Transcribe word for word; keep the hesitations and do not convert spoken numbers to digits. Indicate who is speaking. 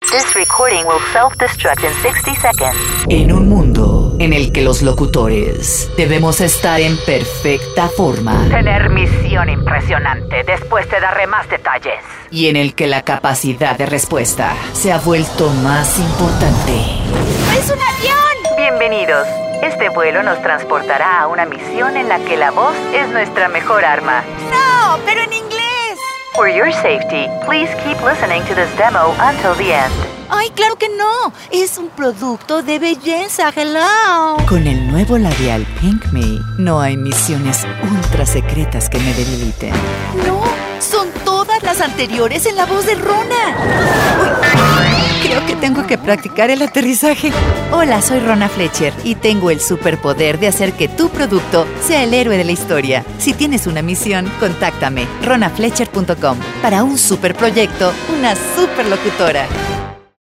Speaker 1: This recording will self-destruct in sixty seconds.
Speaker 2: En un mundo en el que los locutores debemos estar en perfecta forma.
Speaker 1: Tener misión impresionante. Después te daré más detalles.
Speaker 2: Y en el que la capacidad de respuesta se ha vuelto más importante.
Speaker 3: ¡Es un avión!
Speaker 1: Bienvenidos. Este vuelo nos transportará a una misión en la que la voz es nuestra mejor arma.
Speaker 3: ¡No! ¡Pero en inglés!
Speaker 1: For your safety, please keep listening to this demo until the end.
Speaker 3: ¡Ay, claro que no! Es un producto de belleza, hello.
Speaker 2: Con el nuevo labial Pink Me, no hay misiones ultra secretas que me debiliten.
Speaker 3: No, son todas las anteriores en la voz de Rona. Uy, creo que tengo que practicar el aterrizaje. Hola, soy Rona Fletcher y tengo el superpoder de hacer que tu producto sea el héroe de la historia. Si tienes una misión, contáctame, ronafletcher punto com. Para un superproyecto, una superlocutora.